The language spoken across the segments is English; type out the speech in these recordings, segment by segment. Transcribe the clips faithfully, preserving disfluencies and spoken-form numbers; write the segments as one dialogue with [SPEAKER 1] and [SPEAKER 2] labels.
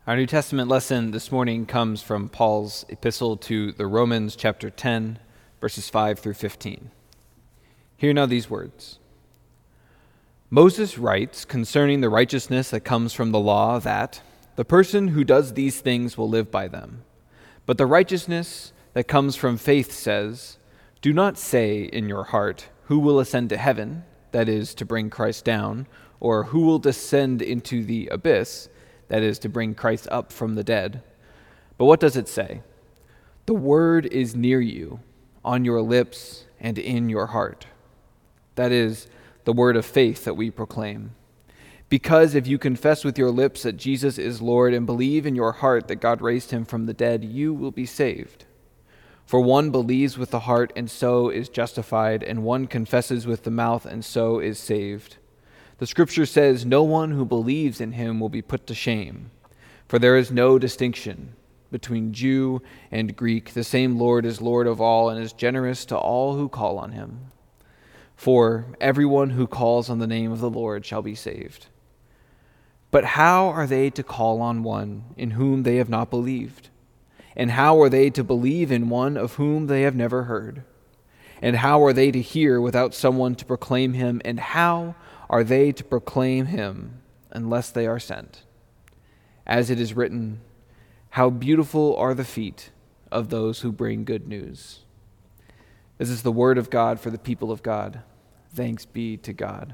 [SPEAKER 1] Our New Testament lesson this morning comes from Paul's epistle to the Romans, chapter ten, verses five through fifteen. Hear now these words. Moses writes concerning the righteousness that comes from the law that the person who does these things will live by them. But the righteousness that comes from faith says, do not say in your heart, who will ascend to heaven, that is, to bring Christ down, or who will descend into the abyss, that is, to bring Christ up from the dead. But what does it say? The word is near you, on your lips and in your heart. That is, the word of faith that we proclaim. Because if you confess with your lips that Jesus is Lord and believe in your heart that God raised him from the dead, you will be saved. For one believes with the heart and so is justified, and one confesses with the mouth and so is saved. The scripture says, no one who believes in him will be put to shame. For there is no distinction between Jew and Greek. The same Lord is Lord of all and is generous to all who call on him. For everyone who calls on the name of the Lord shall be saved. But how are they to call on one in whom they have not believed? And how are they to believe in one of whom they have never heard? And how are they to hear without someone to proclaim him? And how are they to proclaim him unless they are sent? As it is written, how beautiful are the feet of those who bring good news. This is the word of God for the people of God. Thanks be to God.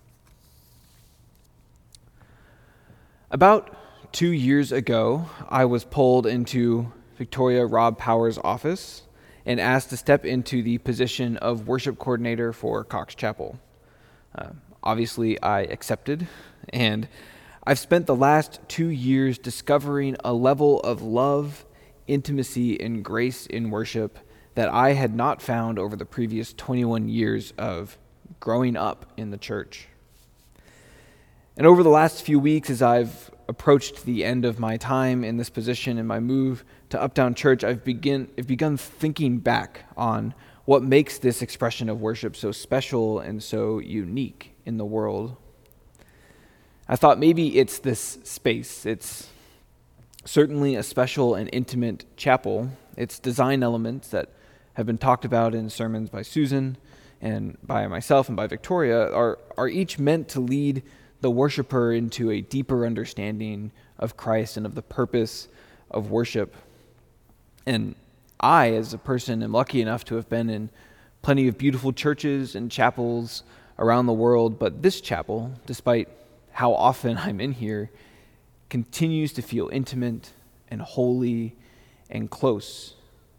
[SPEAKER 1] About two years ago, I was pulled into Victoria Rob Powers' office and asked to step into the position of worship coordinator for Cox Chapel. Uh, obviously, I accepted, and I've spent the last two years discovering a level of love, intimacy, and grace in worship that I had not found over the previous twenty-one years of growing up in the church. And over the last few weeks, as I've approached the end of my time in this position and my move to Uptown Church, I've begin I've begun thinking back on what makes this expression of worship so special and so unique in the world. I thought maybe it's this space. It's certainly a special and intimate chapel. Its design elements that have been talked about in sermons by Susan and by myself and by Victoria are, are each meant to lead the worshiper into a deeper understanding of Christ and of the purpose of worship. And I, as a person, am lucky enough to have been in plenty of beautiful churches and chapels around the world, but this chapel, despite how often I'm in here, continues to feel intimate and holy and close,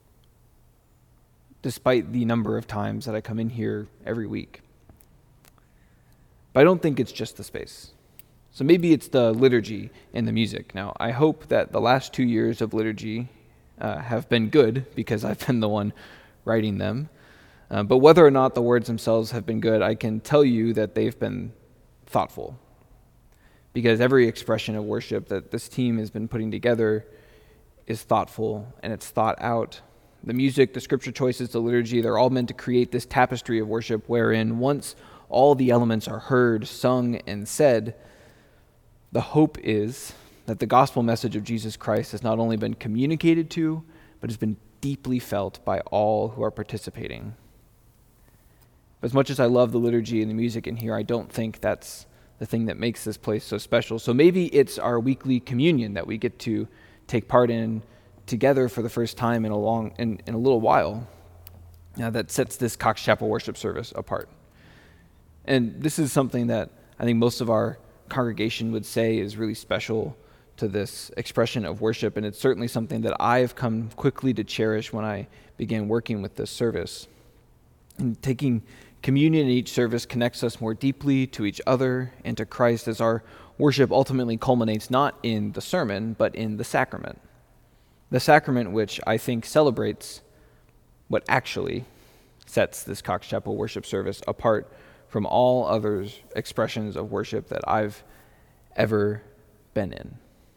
[SPEAKER 1] despite the number of times that I come in here every week. But I don't think it's just the space. So maybe it's the liturgy and the music. Now, I hope that the last two years of liturgy uh, have been good because I've been the one writing them. Uh, but whether or not the words themselves have been good, I can tell you that they've been thoughtful. Because every expression of worship that this team has been putting together is thoughtful and it's thought out. The music, the scripture choices, the liturgy, they're all meant to create this tapestry of worship wherein once all the elements are heard, sung, and said, the hope is that the gospel message of Jesus Christ has not only been communicated to, but has been deeply felt by all who are participating. But as much as I love the liturgy and the music in here, I don't think that's the thing that makes this place so special. So maybe it's our weekly communion that we get to take part in together for the first time in a long in, in a little while uh, that sets this Cox Chapel worship service apart. And this is something that I think most of our congregation would say is really special to this expression of worship, and it's certainly something that I've come quickly to cherish when I began working with this service. And taking communion in each service connects us more deeply to each other and to Christ as our worship ultimately culminates not in the sermon, but in the sacrament. The sacrament which I think celebrates what actually sets this Cox Chapel worship service apart from all other expressions of worship that I've ever been in.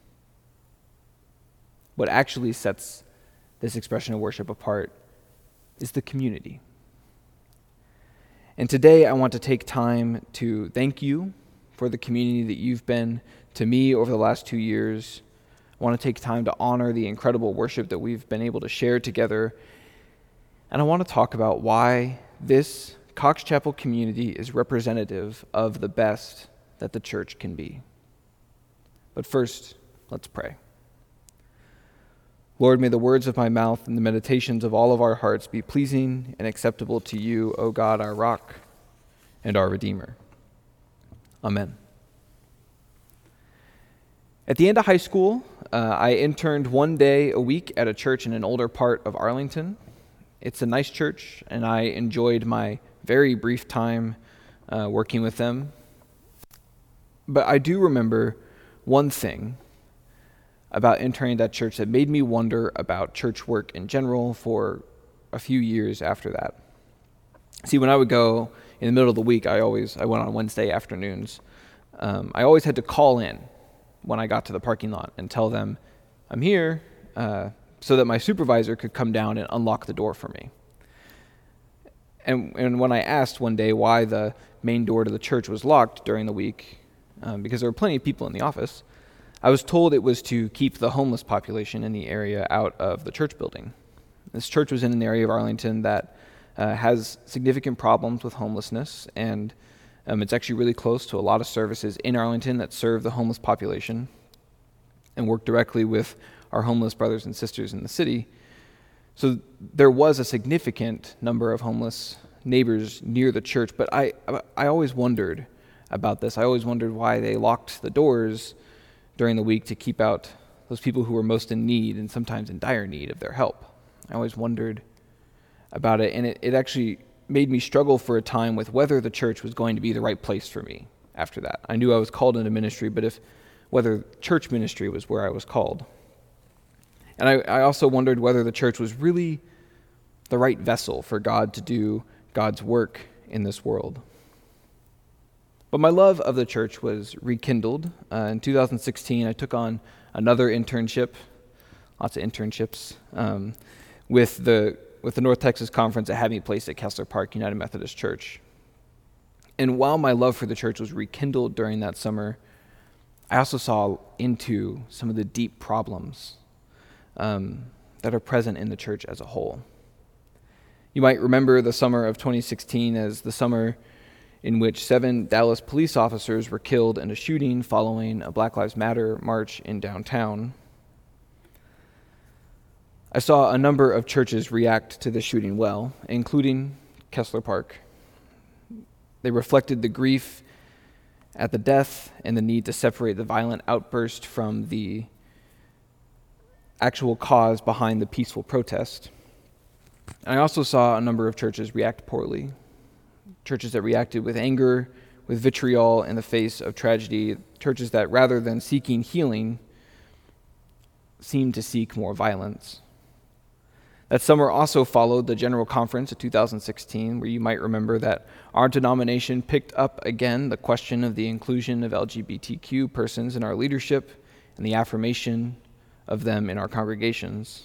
[SPEAKER 1] What actually sets this expression of worship apart is the community. And today I want to take time to thank you for the community that you've been to me over the last two years. I want to take time to honor the incredible worship that we've been able to share together. And I want to talk about why this Cox Chapel community is representative of the best that the church can be. But first, let's pray. Lord, may the words of my mouth and the meditations of all of our hearts be pleasing and acceptable to you, O God, our rock and our Redeemer. Amen. At the end of high school, uh, I interned one day a week at a church in an older part of Arlington. It's a nice church, and I enjoyed my very brief time uh, working with them. But I do remember one thing about interning at that church that made me wonder about church work in general for a few years after that. See, when I would go in the middle of the week, I always I went on Wednesday afternoons. Um, I always had to call in when I got to the parking lot and tell them I'm here, uh, so that my supervisor could come down and unlock the door for me. And, and when I asked one day why the main door to the church was locked during the week, um, because there were plenty of people in the office, I was told it was to keep the homeless population in the area out of the church building. This church was in an area of Arlington that uh, has significant problems with homelessness, and um, it's actually really close to a lot of services in Arlington that serve the homeless population and work directly with our homeless brothers and sisters in the city. So there was a significant number of homeless neighbors near the church, but I I always wondered about this. I always wondered why they locked the doors during the week to keep out those people who were most in need and sometimes in dire need of their help. I always wondered about it, and it, it actually made me struggle for a time with whether the church was going to be the right place for me after that. I knew I was called into ministry, but if whether church ministry was where I was called. And I, I also wondered whether the church was really the right vessel for God to do God's work in this world. But my love of the church was rekindled. Uh, in two thousand sixteen, I took on another internship, lots of internships, um, with the with the North Texas Conference that had me placed at Kessler Park United Methodist Church. And while my love for the church was rekindled during that summer, I also saw into some of the deep problems um, that are present in the church as a whole. You might remember the summer of twenty sixteen as the summer in which seven Dallas police officers were killed in a shooting following a Black Lives Matter march in downtown. I saw a number of churches react to the shooting well, including Kessler Park. They reflected the grief at the death and the need to separate the violent outburst from the actual cause behind the peaceful protest. And I also saw a number of churches react poorly. Churches that reacted with anger, with vitriol in the face of tragedy. Churches that, rather than seeking healing, seemed to seek more violence. That summer also followed the General Conference of two thousand sixteen, where you might remember that our denomination picked up again the question of the inclusion of L G B T Q persons in our leadership and the affirmation of them in our congregations.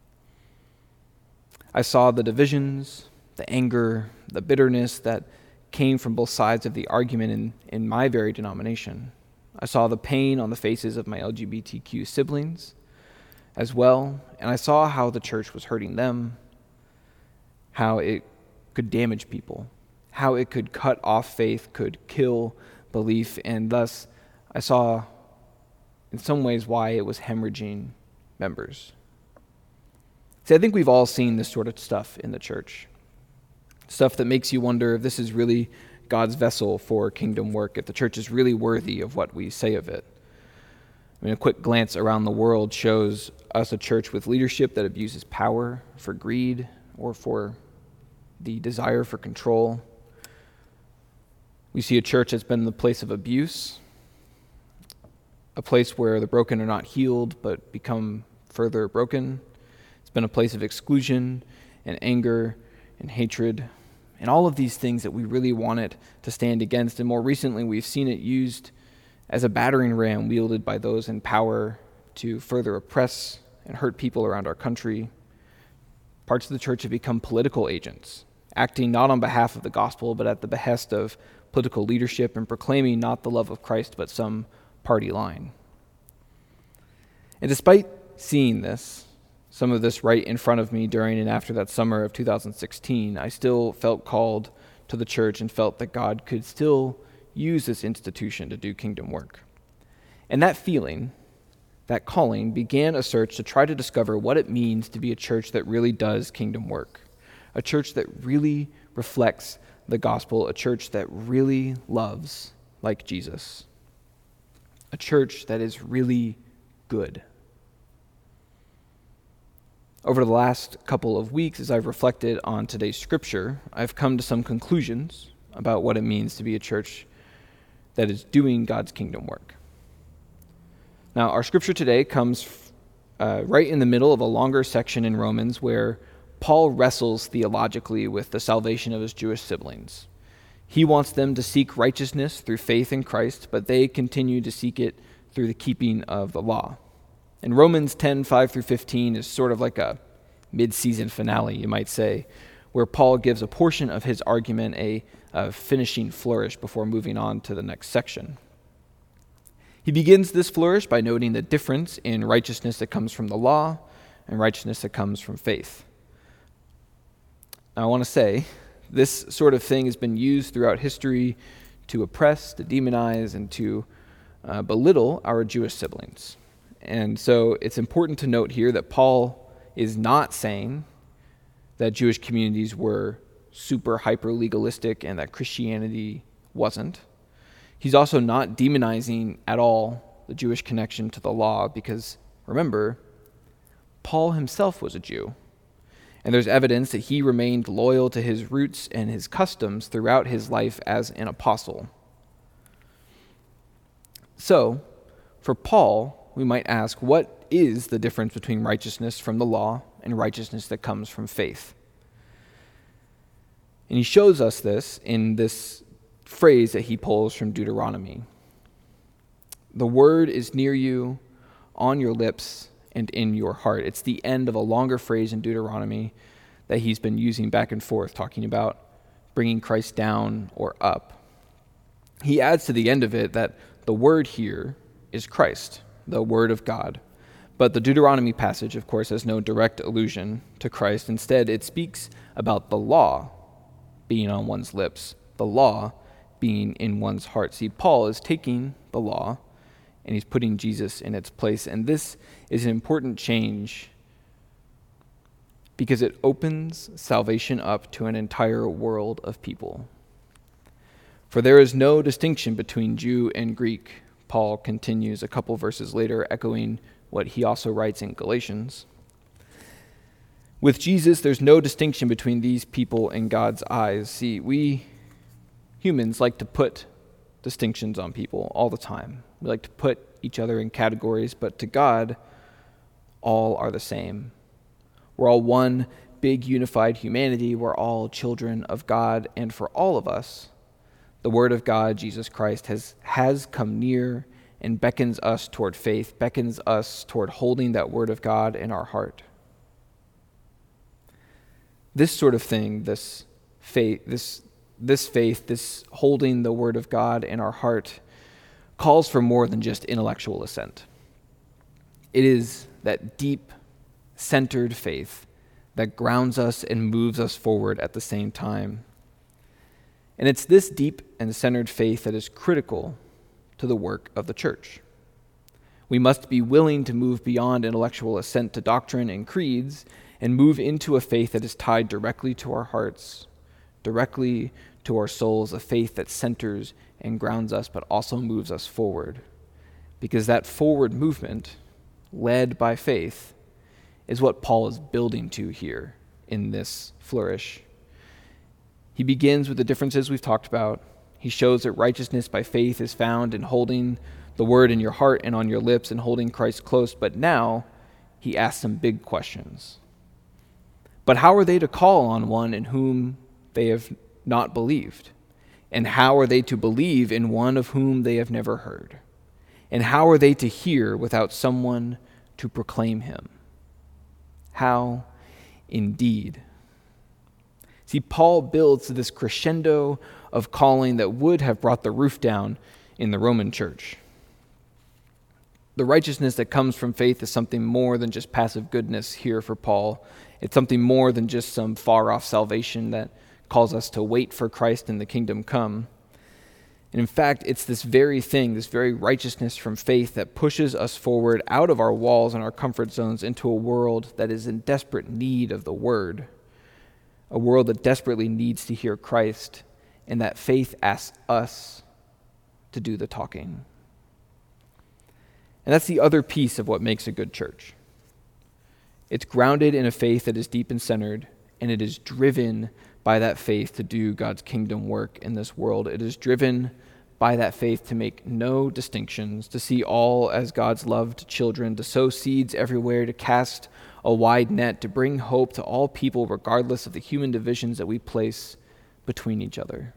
[SPEAKER 1] I saw the divisions, the anger, the bitterness that came from both sides of the argument in, in my very denomination. I saw the pain on the faces of my L G B T Q siblings as well, and I saw how the church was hurting them, how it could damage people, how it could cut off faith, could kill belief, and thus I saw in some ways why it was hemorrhaging members. See, I think we've all seen this sort of stuff in the church. Stuff that makes you wonder if this is really God's vessel for kingdom work, if the church is really worthy of what we say of it. I mean, a quick glance around the world shows us a church with leadership that abuses power for greed or for the desire for control. We see a church that's been the place of abuse, a place where the broken are not healed but become further broken. It's been a place of exclusion and anger and hatred, and all of these things that we really want it to stand against. And more recently, we've seen it used as a battering ram wielded by those in power to further oppress and hurt people around our country. Parts of the church have become political agents, acting not on behalf of the gospel, but at the behest of political leadership and proclaiming not the love of Christ, but some party line. And despite seeing this, some of this right in front of me during and after that summer of two thousand sixteen, I still felt called to the church and felt that God could still use this institution to do kingdom work. And that feeling, that calling, began a search to try to discover what it means to be a church that really does kingdom work, a church that really reflects the gospel, a church that really loves like Jesus, a church that is really good. Over the last couple of weeks, as I've reflected on today's scripture, I've come to some conclusions about what it means to be a church that is doing God's kingdom work. Now, our scripture today comes uh, right in the middle of a longer section in Romans where Paul wrestles theologically with the salvation of his Jewish siblings. He wants them to seek righteousness through faith in Christ, but they continue to seek it through the keeping of the law. And Romans ten, five through fifteen is sort of like a mid-season finale, you might say, where Paul gives a portion of his argument a, a finishing flourish before moving on to the next section. He begins this flourish by noting the difference in righteousness that comes from the law and righteousness that comes from faith. Now, I want to say, this sort of thing has been used throughout history to oppress, to demonize, and to uh, belittle our Jewish siblings. And so it's important to note here that Paul is not saying that Jewish communities were super hyper legalistic and that Christianity wasn't. He's also not demonizing at all the Jewish connection to the law because, remember, Paul himself was a Jew. And there's evidence that he remained loyal to his roots and his customs throughout his life as an apostle. So, for Paul, we might ask, what is the difference between righteousness from the law and righteousness that comes from faith? And he shows us this in this phrase that he pulls from Deuteronomy. The word is near you, on your lips, and in your heart. It's the end of a longer phrase in Deuteronomy that he's been using back and forth, talking about bringing Christ down or up. He adds to the end of it that the word here is Christ, the word of God. But the Deuteronomy passage, of course, has no direct allusion to Christ. Instead, it speaks about the law being on one's lips, the law being in one's heart. See, Paul is taking the law and he's putting Jesus in its place. And this is an important change because it opens salvation up to an entire world of people. For there is no distinction between Jew and Greek, Paul continues a couple verses later, echoing what he also writes in Galatians. With Jesus, there's no distinction between these people in God's eyes. See, we humans like to put distinctions on people all the time. We like to put each other in categories, but to God, all are the same. We're all one big unified humanity. We're all children of God, and for all of us, the Word of God, Jesus Christ, has, has come near and beckons us toward faith, beckons us toward holding that Word of God in our heart. This sort of thing, this faith, this, this faith, this holding the Word of God in our heart, calls for more than just intellectual assent. It is that deep, centered faith that grounds us and moves us forward at the same time. And it's this deep and centered faith that is critical to the work of the church. We must be willing to move beyond intellectual assent to doctrine and creeds and move into a faith that is tied directly to our hearts, directly to our souls, a faith that centers and grounds us but also moves us forward. Because that forward movement, led by faith, is what Paul is building to here in this flourish. He begins with the differences we've talked about. He shows that righteousness by faith is found in holding the word in your heart and on your lips and holding Christ close. But now he asks some big questions. But how are they to call on one in whom they have not believed? And how are they to believe in one of whom they have never heard? And how are they to hear without someone to proclaim him? How indeed? See, Paul builds this crescendo of calling that would have brought the roof down in the Roman church. The righteousness that comes from faith is something more than just passive goodness here for Paul. It's something more than just some far-off salvation that calls us to wait for Christ and the kingdom come. And in fact, it's this very thing, this very righteousness from faith that pushes us forward out of our walls and our comfort zones into a world that is in desperate need of the word, a world that desperately needs to hear Christ, and that faith asks us to do the talking. And that's the other piece of what makes a good church. It's grounded in a faith that is deep and centered, and it is driven by that faith to do God's kingdom work in this world. It is driven by that faith to make no distinctions, to see all as God's loved children, to sow seeds everywhere, to cast a wide net, to bring hope to all people regardless of the human divisions that we place between each other.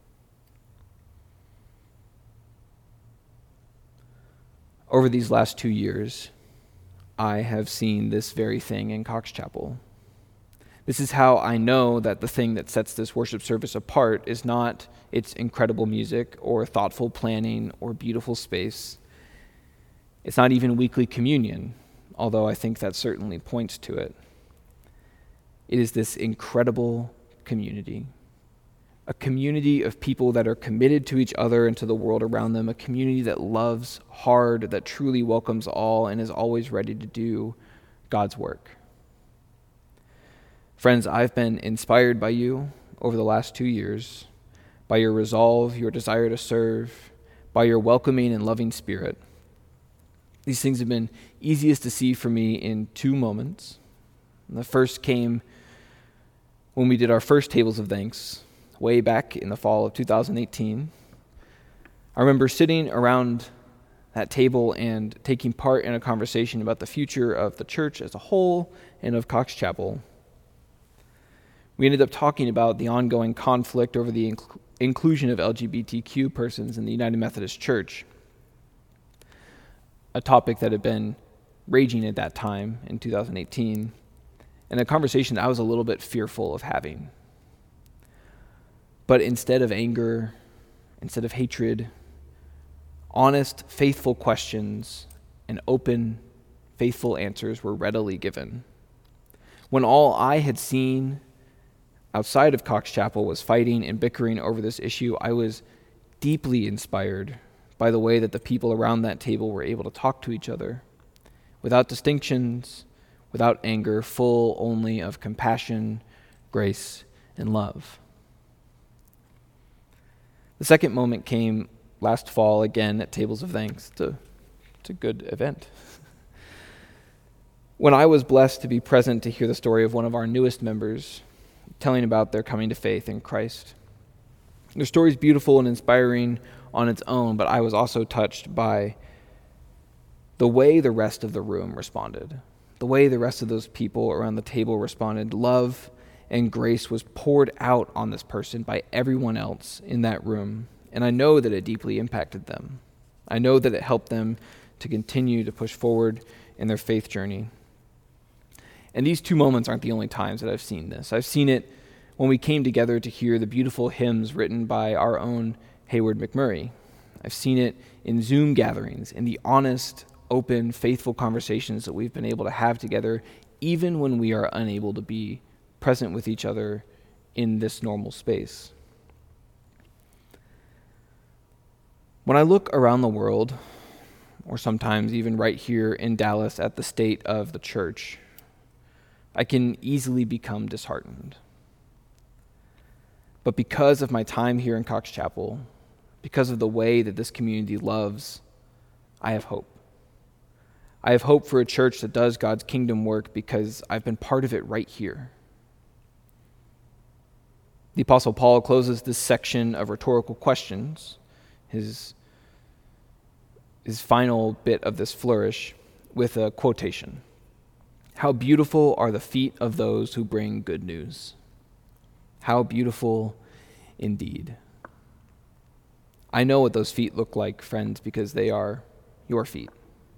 [SPEAKER 1] Over these last two years, I have seen this very thing in Cox Chapel. This is how I know that the thing that sets this worship service apart is not its incredible music or thoughtful planning or beautiful space. It's not even weekly communion, although I think that certainly points to it. It is this incredible community, a community of people that are committed to each other and to the world around them, a community that loves hard, that truly welcomes all, and is always ready to do God's work. Friends, I've been inspired by you over the last two years, by your resolve, your desire to serve, by your welcoming and loving spirit. These things have been easiest to see for me in two moments. And the first came when we did our first Tables of Thanks, way back in the fall of two thousand eighteen. I remember sitting around that table and taking part in a conversation about the future of the church as a whole and of Cox Chapel. We ended up talking about the ongoing conflict over the inc- inclusion of L G B T Q persons in the United Methodist Church, a topic that had been raging at that time in two thousand eighteen, and a conversation that I was a little bit fearful of having. But instead of anger, instead of hatred, honest, faithful questions and open, faithful answers were readily given. When all I had seen outside of Cox Chapel was fighting and bickering over this issue, I was deeply inspired by the way that the people around that table were able to talk to each other without distinctions, without anger, full only of compassion, grace, and love. The second moment came last fall, again at Tables of Thanks. It's a, it's a good event. When I was blessed to be present to hear the story of one of our newest members telling about their coming to faith in Christ. Their story is beautiful and inspiring on its own, but I was also touched by the way the rest of the room responded, the way the rest of those people around the table responded. Love and grace was poured out on this person by everyone else in that room, and I know that it deeply impacted them. I know that it helped them to continue to push forward in their faith journey. And these two moments aren't the only times that I've seen this. I've seen it when we came together to hear the beautiful hymns written by our own Hayward McMurray. I've seen it in Zoom gatherings, in the honest, open, faithful conversations that we've been able to have together, even when we are unable to be present with each other in this normal space. When I look around the world, or sometimes even right here in Dallas at the state of the church, I can easily become disheartened. But because of my time here in Cox Chapel, because of the way that this community loves, I have hope. I have hope for a church that does God's kingdom work because I've been part of it right here. The Apostle Paul closes this section of rhetorical questions, his, his final bit of this flourish, with a quotation. How beautiful are the feet of those who bring good news. How beautiful indeed. I know what those feet look like, friends, because they are your feet.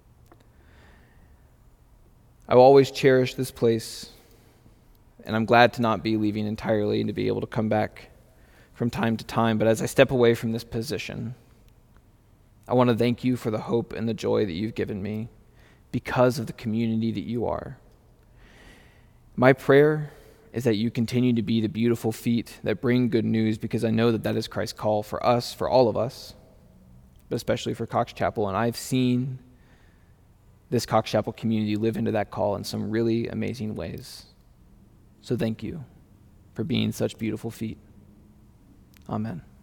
[SPEAKER 1] I will always cherish this place, and I'm glad to not be leaving entirely and to be able to come back from time to time. But as I step away from this position, I want to thank you for the hope and the joy that you've given me because of the community that you are. My prayer is that you continue to be the beautiful feet that bring good news, because I know that that is Christ's call for us, for all of us, but especially for Cox Chapel. And I've seen this Cox Chapel community live into that call in some really amazing ways. So thank you for being such beautiful feet. Amen.